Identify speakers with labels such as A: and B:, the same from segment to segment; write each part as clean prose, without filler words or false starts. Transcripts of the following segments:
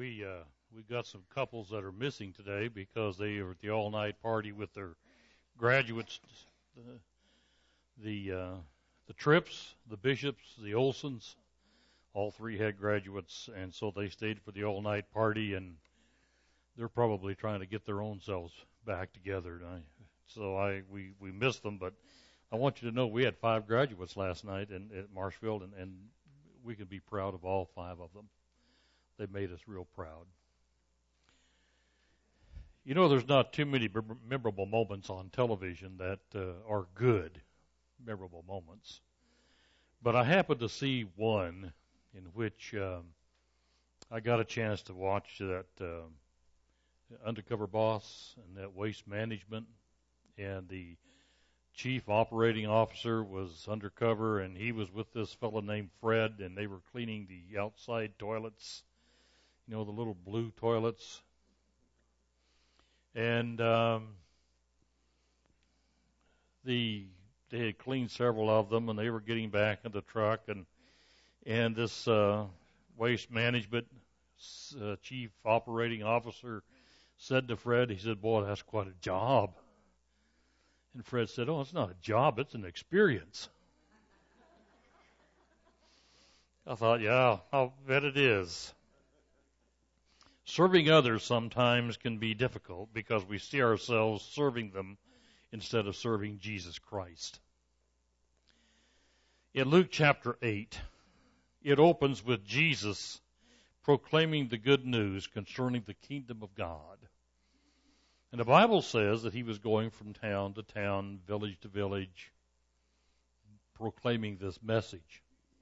A: we got some couples that are missing today because they were at the all-night party with their graduates, the Trips, the Bishops, the Olsons. All three had graduates, and so they stayed for the all-night party, and they're probably trying to get their own selves back together. We missed them, but I want you to know we had 5 graduates last night at Marshfield, and we can be proud of all 5 of them. They made us real proud. You know, there's not too many memorable moments on television that are good, memorable moments. But I happened to see one in which I got a chance to watch that Undercover Boss and that Waste Management, and the chief operating officer was undercover, and he was with this fellow named Fred, and they were cleaning the outside toilets, you know, the little blue toilets. And they had cleaned several of them, and they were getting back in the truck, and this Waste Management chief operating officer said to Fred, he said, "Boy, that's quite a job." And Fred said, "Oh, it's not a job, it's an experience." I thought, yeah, I'll bet it is. Serving others sometimes can be difficult because we see ourselves serving them instead of serving Jesus Christ. In Luke chapter 8, it opens with Jesus proclaiming the good news concerning the kingdom of God. And the Bible says that he was going from town to town, village to village, proclaiming this message.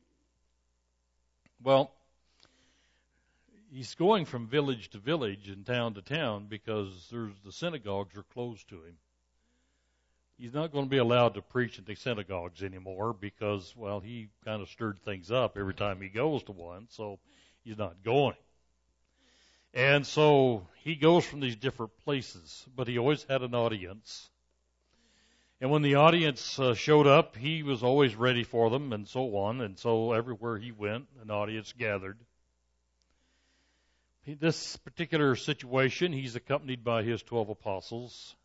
A: Well, he's going from village to village and town to town because the synagogues are closed to him. He's not going to be allowed to preach in the synagogues anymore because, well, he kind of stirred things up every time he goes to one, so he's not going. And so he goes from these different places, but he always had an audience. And when the audience showed up, he was always ready for them and so on. And so everywhere he went, an audience gathered. In this particular situation, he's accompanied by his 12 apostles,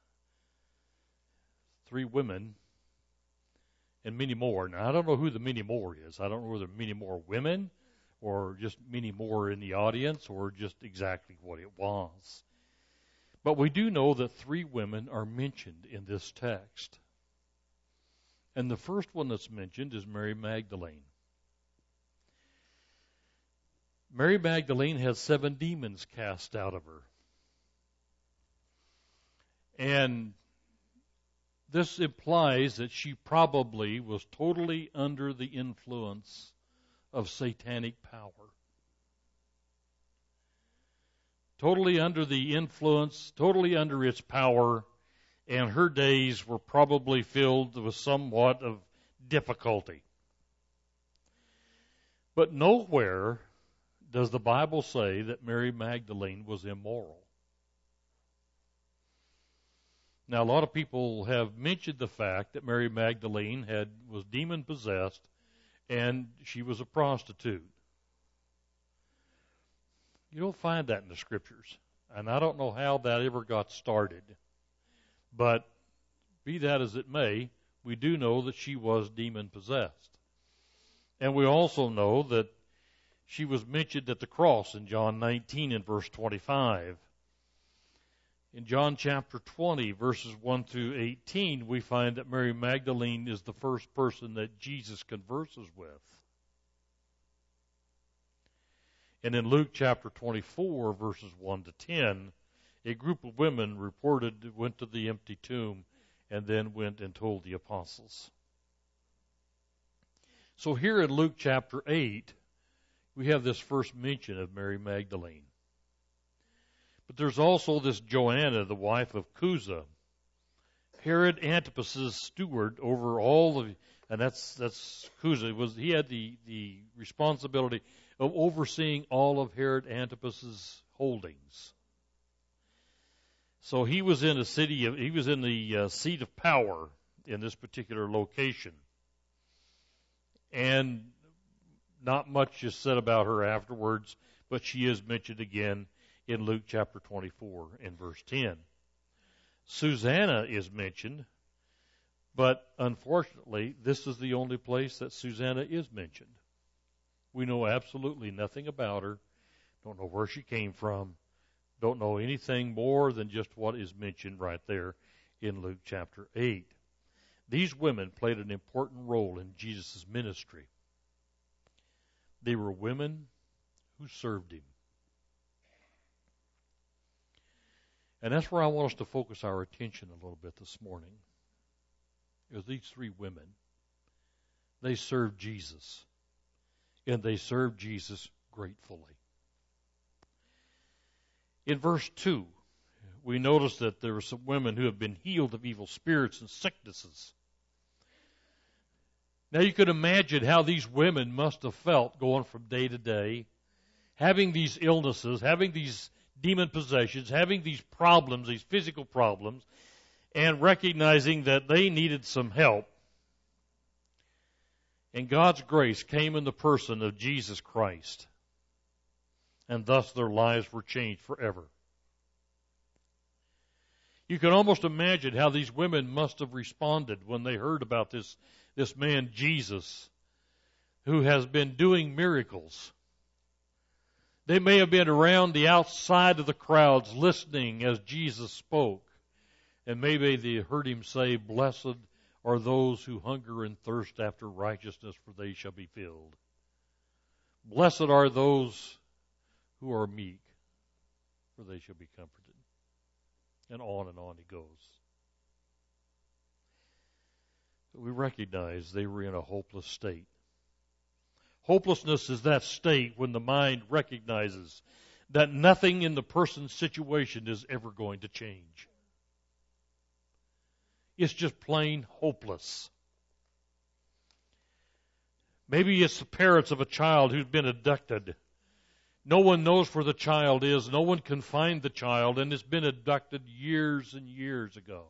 A: 3 women, and many more. Now, I don't know who the many more is. I don't know whether many more women or just many more in the audience, or just exactly what it was. But we do know that 3 women are mentioned in this text. And the first one that's mentioned is Mary Magdalene. Mary Magdalene has 7 demons cast out of her. And this implies that she probably was totally under the influence of satanic power. Totally under the influence, totally under its power, and her days were probably filled with somewhat of difficulty. But nowhere does the Bible say that Mary Magdalene was immoral. Now, a lot of people have mentioned the fact that Mary Magdalene was demon-possessed and she was a prostitute. You don't find that in the Scriptures. And I don't know how that ever got started. But be that as it may, we do know that she was demon-possessed. And we also know that she was mentioned at the cross in John 19 and verse 25. In John chapter 20, verses 1 through 18, we find that Mary Magdalene is the first person that Jesus converses with. And in Luke chapter 24, verses 1 to 10, a group of women went to the empty tomb and then went and told the apostles. So here in Luke chapter 8, we have this first mention of Mary Magdalene. But there's also this Joanna, the wife of Chuza, Herod Antipas's steward over all the, and that's Chuza. He had the responsibility of overseeing all of Herod Antipas's holdings. So he was in the seat of power in this particular location. And not much is said about her afterwards, but she is mentioned again in Luke chapter 24 and verse 10. Susanna is mentioned, but unfortunately, this is the only place that Susanna is mentioned. We know absolutely nothing about her, don't know where she came from, don't know anything more than just what is mentioned right there in Luke chapter 8. These women played an important role in Jesus' ministry. They were women who served him. And that's where I want us to focus our attention a little bit this morning. Is these three women. They served Jesus. And they served Jesus gratefully. In verse 2, we notice that there were some women who have been healed of evil spirits and sicknesses. Now you could imagine how these women must have felt going from day to day, having these illnesses, having these demon possessions, having these problems, these physical problems, and recognizing that they needed some help. And God's grace came in the person of Jesus Christ. And thus their lives were changed forever. You can almost imagine how these women must have responded when they heard about this man Jesus, who has been doing miracles. They may have been around the outside of the crowds listening as Jesus spoke. And maybe they heard him say, "Blessed are those who hunger and thirst after righteousness, for they shall be filled. Blessed are those who are meek, for they shall be comforted." And on he goes. But we recognize they were in a hopeless state. Hopelessness is that state when the mind recognizes that nothing in the person's situation is ever going to change. It's just plain hopeless. Maybe it's the parents of a child who's been abducted. No one knows where the child is. No one can find the child, and it's been abducted years and years ago.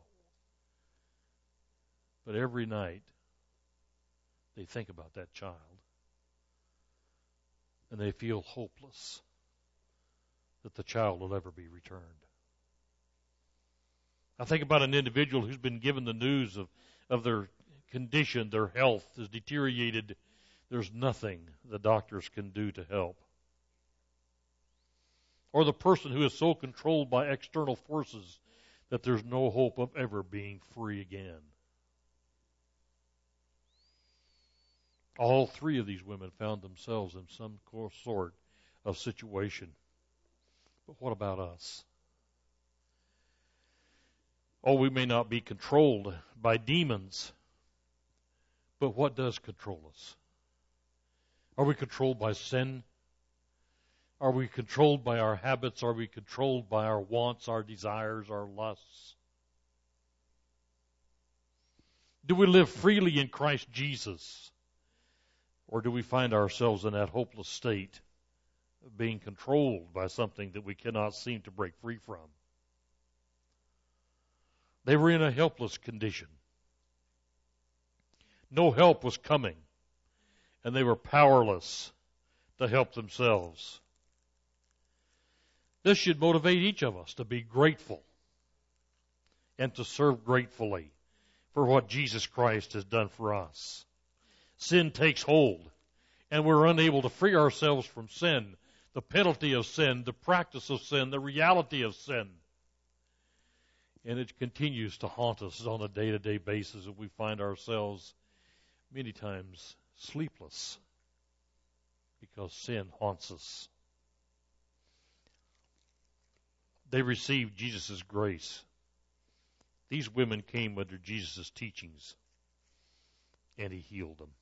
A: But every night, they think about that child. And they feel hopeless that the child will ever be returned. I think about an individual who's been given the news of their condition, their health is deteriorated. There's nothing the doctors can do to help. Or the person who is so controlled by external forces that there's no hope of ever being free again. All three of these women found themselves in some sort of situation. But what about us? Oh, we may not be controlled by demons, but what does control us? Are we controlled by sin? Are we controlled by our habits? Are we controlled by our wants, our desires, our lusts? Do we live freely in Christ Jesus? Or do we find ourselves in that hopeless state of being controlled by something that we cannot seem to break free from? They were in a helpless condition. No help was coming, and they were powerless to help themselves. This should motivate each of us to be grateful and to serve gratefully for what Jesus Christ has done for us. Sin takes hold, and we're unable to free ourselves from sin, the penalty of sin, the practice of sin, the reality of sin. And it continues to haunt us on a day-to-day basis, and we find ourselves many times sleepless because sin haunts us. They received Jesus' grace. These women came under Jesus' teachings, and he healed them.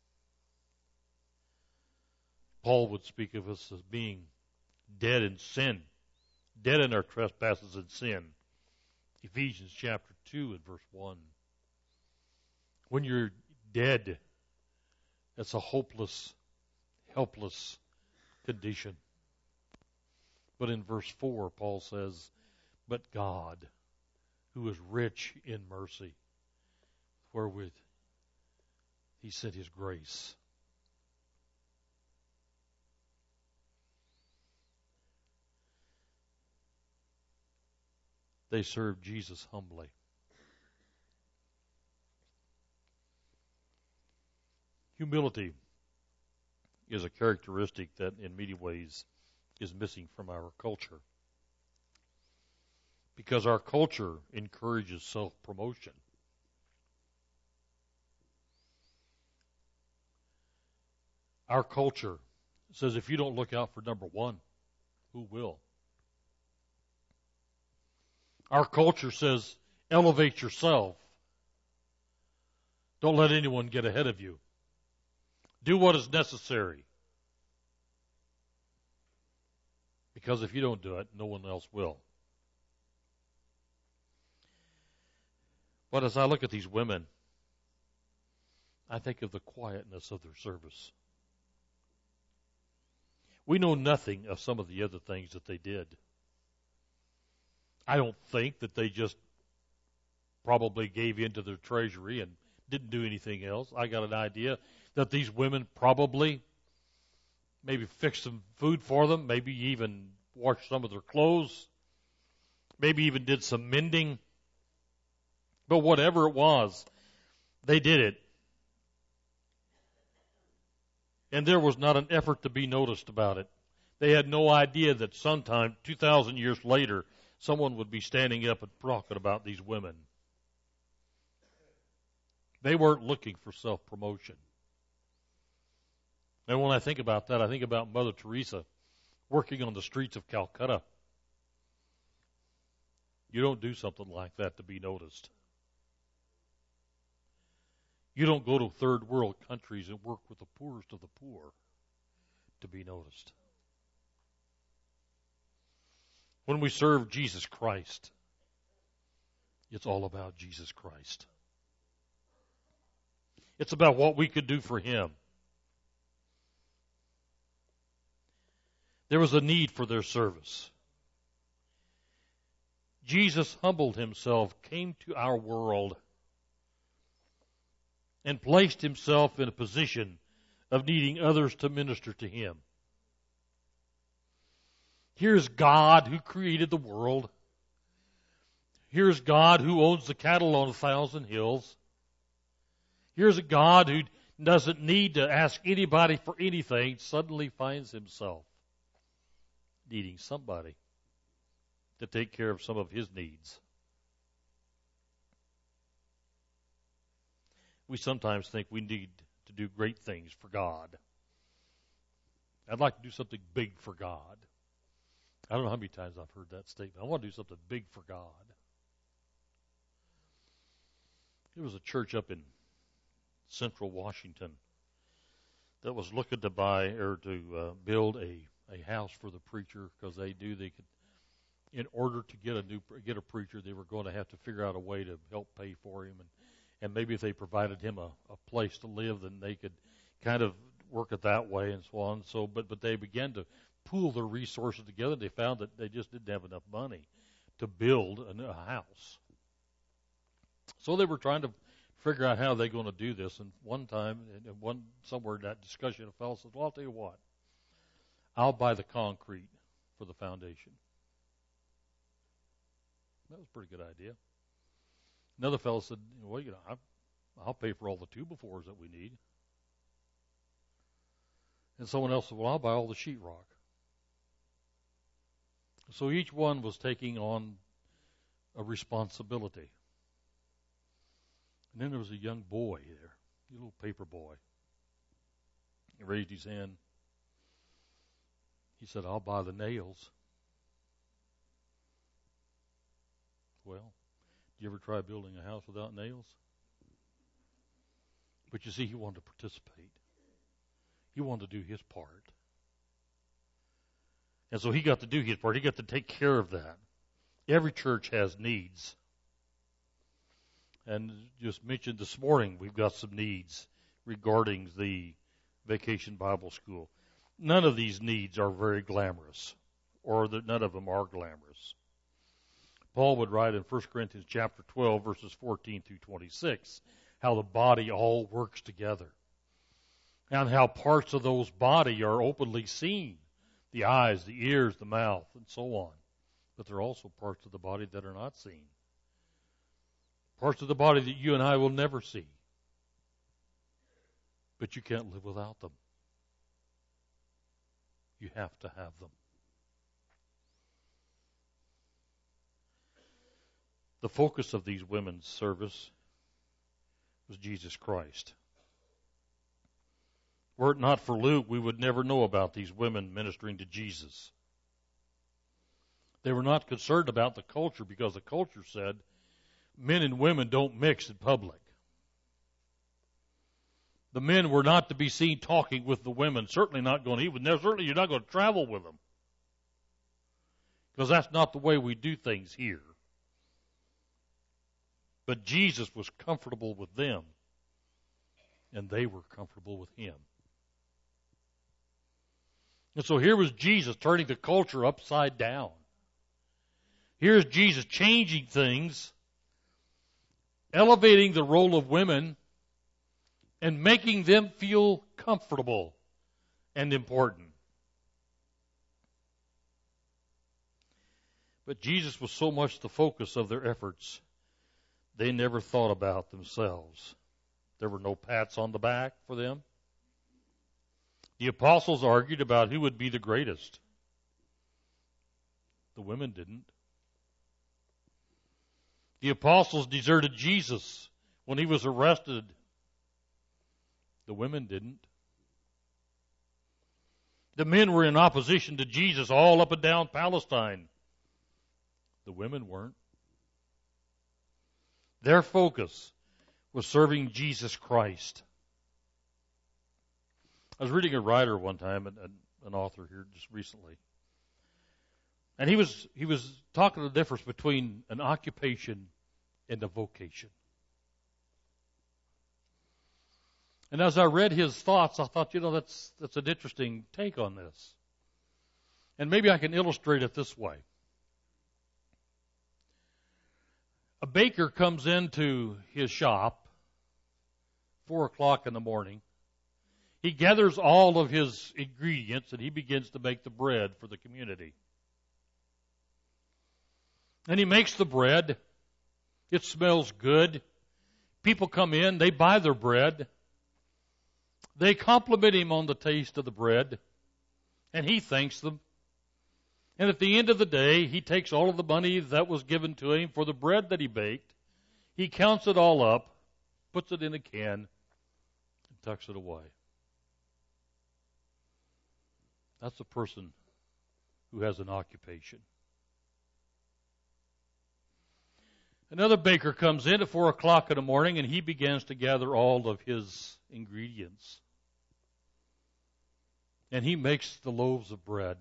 A: Paul would speak of us as being dead in sin, dead in our trespasses and sin. Ephesians chapter 2 and verse 1. When you're dead, that's a hopeless, helpless condition. But in verse 4, Paul says, "But God, who is rich in mercy, wherewith he sent his grace." They served Jesus humbly. Humility is a characteristic that in many ways is missing from our culture. Because our culture encourages self-promotion. Our culture says if you don't look out for number one, who will? Our culture says elevate yourself. Don't let anyone get ahead of you. Do what is necessary. Because if you don't do it, no one else will. But as I look at these women, I think of the quietness of their service. We know nothing of some of the other things that they did. I don't think that they just probably gave in to their treasury and didn't do anything else. I got an idea that these women probably maybe fixed some food for them, maybe even washed some of their clothes, maybe even did some mending. But whatever it was, they did it. And there was not an effort to be noticed about it. They had no idea that sometime, 2,000 years later, someone would be standing up and talking about these women. They weren't looking for self-promotion. And when I think about that, I think about Mother Teresa working on the streets of Calcutta. You don't do something like that to be noticed. You don't go to third world countries and work with the poorest of the poor to be noticed. When we serve Jesus Christ, it's all about Jesus Christ. It's about what we could do for Him. There was a need for their service. Jesus humbled Himself, came to our world, and placed Himself in a position of needing others to minister to Him. Here's God who created the world. Here's God who owns the cattle on 1,000 hills. Here's a God who doesn't need to ask anybody for anything, suddenly finds Himself needing somebody to take care of some of His needs. We sometimes think we need to do great things for God. I'd like to do something big for God. I don't know how many times I've heard that statement. I want to do something big for God. There was a church up in central Washington that was looking to buy or to build a house for the preacher because they could, in order to get a preacher, they were going to have to figure out a way to help pay for him, and maybe if they provided him a place to live, then they could kind of work it that way and so on. So, but they began to pool their resources together. They found that they just didn't have enough money to build a house. So they were trying to figure out how they're going to do this. And one time, somewhere in that discussion, a fellow said, "Well, I'll tell you what. I'll buy the concrete for the foundation." That was a pretty good idea. Another fellow said, "Well, I'll pay for all the 2x4s that we need." And someone else said, "Well, I'll buy all the sheetrock." So each one was taking on a responsibility. And then there was a young boy there, a little paper boy. He raised his hand. He said, "I'll buy the nails." Well, do you ever try building a house without nails? But you see, he wanted to participate. He wanted to do his part. And so he got to do his part. He got to take care of that. Every church has needs. And just mentioned this morning, we've got some needs regarding the Vacation Bible School. None of these needs are very glamorous, or none of them are glamorous. Paul would write in 1 Corinthians chapter 12, verses 14 through 26, how the body all works together, and how parts of those body are openly seen, the eyes, the ears, the mouth, and so on. But there are also parts of the body that are not seen. Parts of the body that you and I will never see. But you can't live without them. You have to have them. The focus of these women's service was Jesus Christ. Were it not for Luke, we would never know about these women ministering to Jesus. They were not concerned about the culture because the culture said men and women don't mix in public. The men were not to be seen talking with the women, certainly not going to eat with them. Certainly you're not going to travel with them. Because that's not the way we do things here. But Jesus was comfortable with them, and they were comfortable with him. And so here was Jesus turning the culture upside down. Here's Jesus changing things, elevating the role of women, and making them feel comfortable and important. But Jesus was so much the focus of their efforts, they never thought about themselves. There were no pats on the back for them. The apostles argued about who would be the greatest. The women didn't. The apostles deserted Jesus when he was arrested. The women didn't. The men were in opposition to Jesus all up and down Palestine. The women weren't. Their focus was serving Jesus Christ. I was reading a writer one time, an author here just recently, and he was talking the difference between an occupation and a vocation. And as I read his thoughts, I thought, that's an interesting take on this. And maybe I can illustrate it this way. A baker comes into his shop, 4 o'clock in the morning. He gathers all of his ingredients and he begins to make the bread for the community. And he makes the bread. It smells good. People come in, they buy their bread. They compliment him on the taste of the bread, and he thanks them. And at the end of the day, he takes all of the money that was given to him for the bread that he baked. He counts it all up, puts it in a can, and tucks it away. That's a person who has an occupation. Another baker comes in at 4 o'clock in the morning, and he begins to gather all of his ingredients. And he makes the loaves of bread.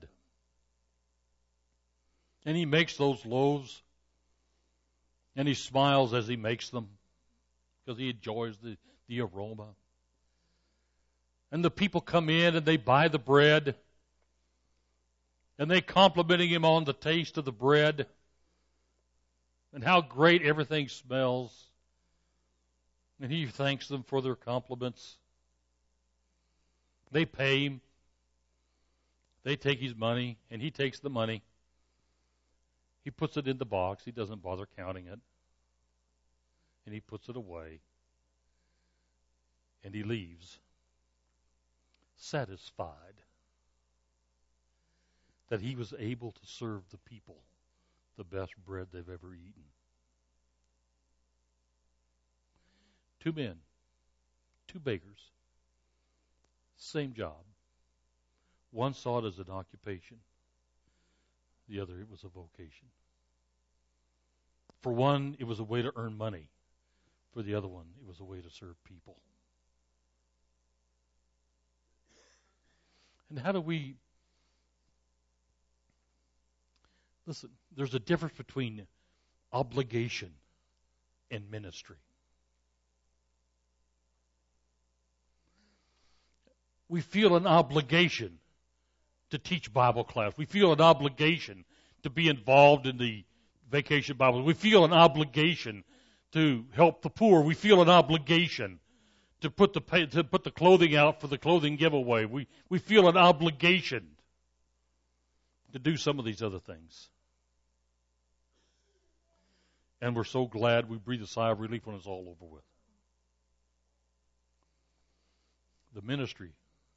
A: And he makes those loaves, and he smiles as he makes them because he enjoys the aroma. And the people come in and they buy the bread, and they complimenting him on the taste of the bread and how great everything smells. And he thanks them for their compliments. They pay him. They take his money, and he takes the money. He puts it in the box. He doesn't bother counting it. And he puts it away. And he leaves, satisfied that he was able to serve the people the best bread they've ever eaten. 2 men, 2 bakers, same job. One saw it as an occupation. The other, it was a vocation. For one, it was a way to earn money. For the other one, it was a way to serve people. And how do we... Listen, there's a difference between obligation and ministry. We feel an obligation to teach Bible class. We feel an obligation to be involved in the vacation Bible. We feel an obligation to help the poor. We feel an obligation to put the clothing out for the clothing giveaway. We feel an obligation to do some of these other things. And we're so glad we breathe a sigh of relief when it's all over with. The ministry,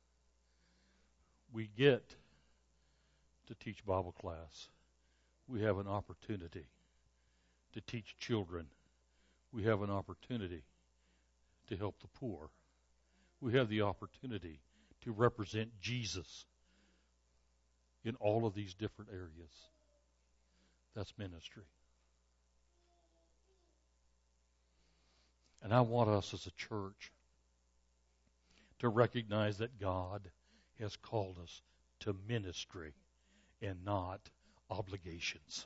A: we get to teach Bible class. We have an opportunity to teach children. We have an opportunity to help the poor. We have the opportunity to represent Jesus in all of these different areas. That's ministry. And I want us as a church to recognize that God has called us to ministry and not obligations.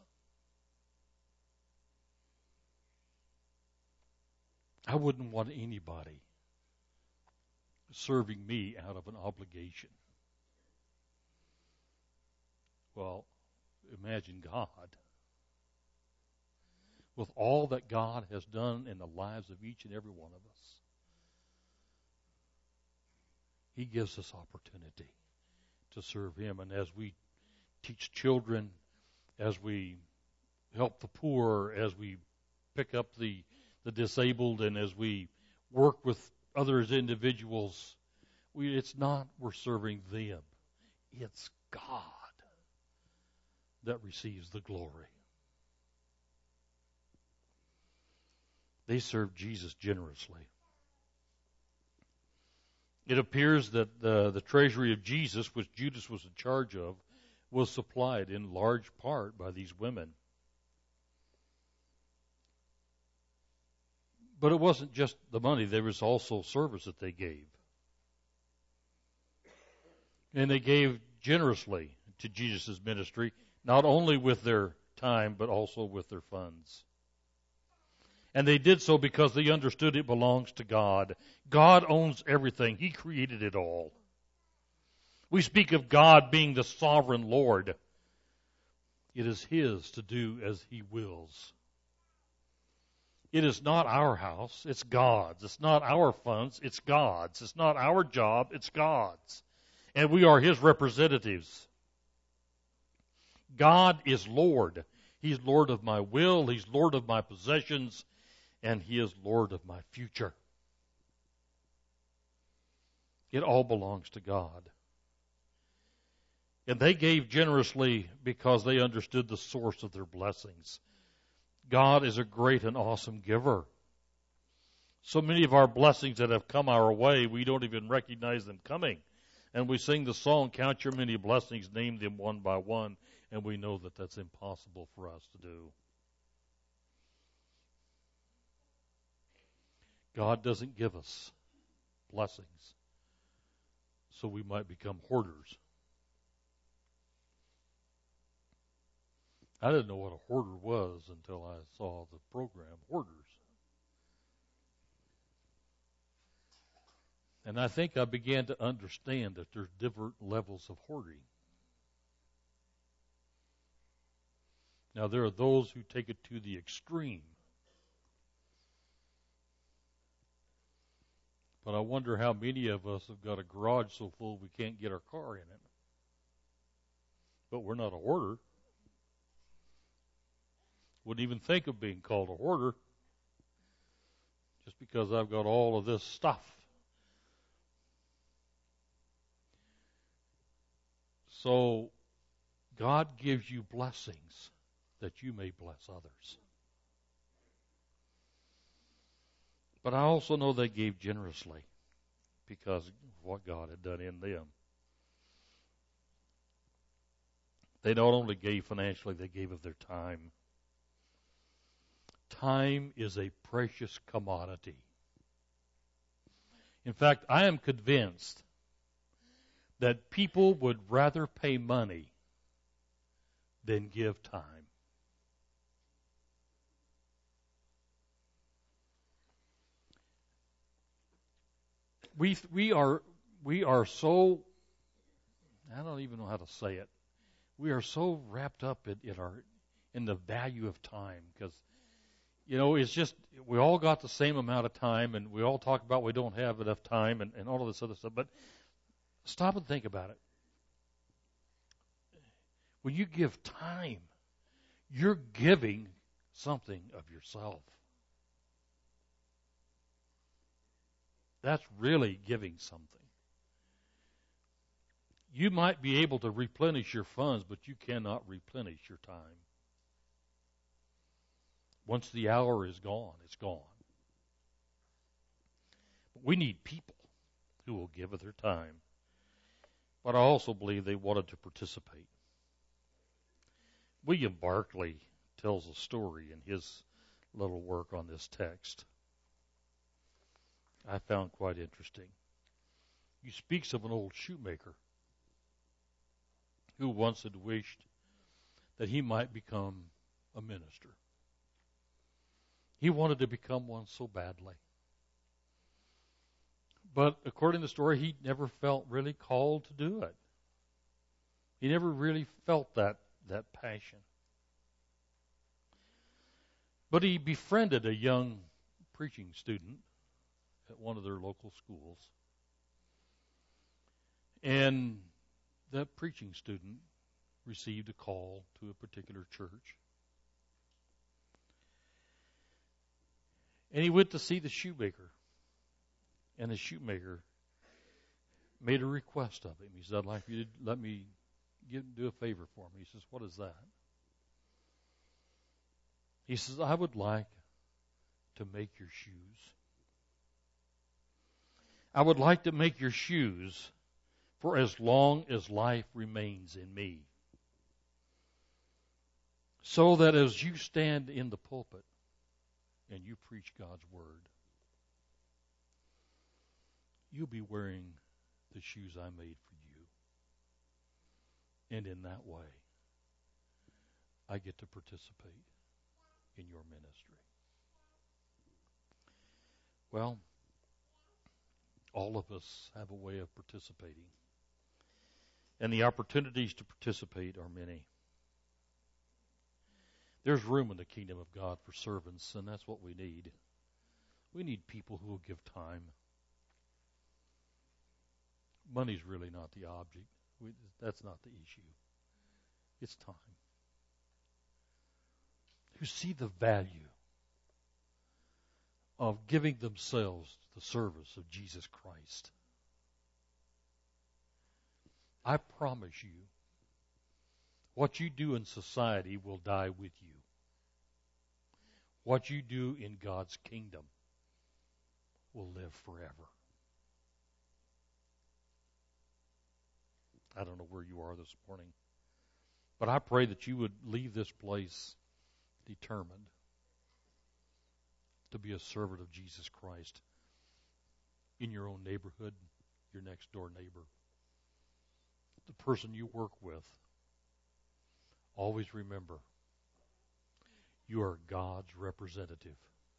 A: I wouldn't want anybody serving me out of an obligation. Well, imagine God. With all that God has done in the lives of each and every one of us, He gives us opportunity to serve Him. And as we teach children, as we help the poor, as we pick up the disabled, and as we work with others individuals, it's not we're serving them. It's God that receives the glory. They served Jesus generously. It appears that the treasury of Jesus, which Judas was in charge of, was supplied in large part by these women. But it wasn't just the money. There was also service that they gave. And they gave generously to Jesus' ministry, not only with their time, but also with their funds. And they did so because they understood it belongs to God. God owns everything. He created it all. We speak of God being the sovereign Lord. It is His to do as He wills. It is not our house, it's God's. It's not our funds, it's God's. It's not our job, it's God's. And we are His representatives. God is Lord. He's Lord of my will, He's Lord of my possessions, and He is Lord of my future. It all belongs to God. And they gave generously because they understood the source of their blessings. God is a great and awesome giver. So many of our blessings that have come our way, we don't even recognize them coming. And we sing the song, "Count your many blessings, name them one by one," and we know that that's impossible for us to do. God doesn't give us blessings so we might become hoarders. I didn't know what a hoarder was until I saw the program, Hoarders. And I think I began to understand that there's different levels of hoarding. Now, there are those who take it to the extreme. But I wonder how many of us have got a garage so full we can't get our car in it. But we're not a hoarder. Wouldn't even think of being called a hoarder just because I've got all of this stuff. So God gives you blessings that you may bless others. But I also know they gave generously because of what God had done in them. They not only gave financially, they gave of their time. Time is a precious commodity. In fact, I am convinced that people would rather pay money than give time. We are so, I don't even know how to say it. We are so wrapped up in the value of time because, it's just, we all got the same amount of time and we all talk about we don't have enough time and all of this other stuff. But stop and think about it. When you give time, you're giving something of yourself. That's really giving something. You might be able to replenish your funds, but you cannot replenish your time. Once the hour is gone, it's gone. But we need people who will give of their time. But I also believe they wanted to participate. William Barclay tells a story in his little work on this text I found quite interesting. He speaks of an old shoemaker who once had wished that he might become a minister. He wanted to become one so badly. But according to the story, he never felt really called to do it. He never really felt that passion. But he befriended a young preaching student at one of their local schools. And that preaching student received a call to a particular church. And he went to see the shoemaker. And the shoemaker made a request of him. He said, I'd like you to let me do a favor for me. He says, what is that? He says, I would like to make your shoes. I would like to make your shoes for as long as life remains in me. So that as you stand in the pulpit and you preach God's word, you'll be wearing the shoes I made for you. And in that way, I get to participate in your ministry. Well, all of us have a way of participating. And the opportunities to participate are many. There's room in the kingdom of God for servants, and that's what we need. We need people who will give time. Money's really not the object. That's not the issue. It's time. Who see the value of giving themselves to the service of Jesus Christ. I promise you, what you do in society will die with you. What you do in God's kingdom will live forever. I don't know where you are this morning, but I pray that you would leave this place determined to be a servant of Jesus Christ in your own neighborhood, your next door neighbor, the person you work with. Always remember, you are God's representative.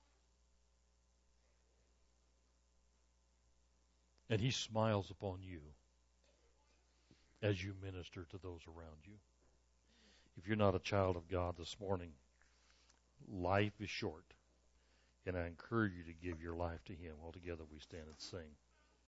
A: And He smiles upon you as you minister to those around you. If you're not a child of God this morning, life is short. And I encourage you to give your life to Him. All together we stand and sing.